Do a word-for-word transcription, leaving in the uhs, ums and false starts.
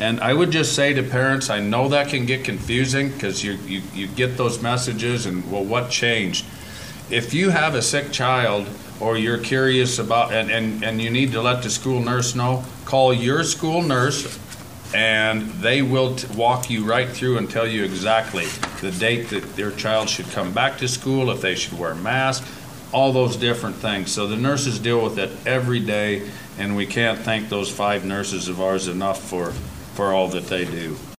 And I would just say to parents, I know that can get confusing because you, you, you get those messages and, well, what changed? If you have a sick child or you're curious about, and, and, and you need to let the school nurse know, call your school nurse and they will t- walk you right through and tell you exactly the date that their child should come back to school, if they should wear masks, all those different things. So the nurses deal with it every day, and we can't thank those five nurses of ours enough for, for all that they do.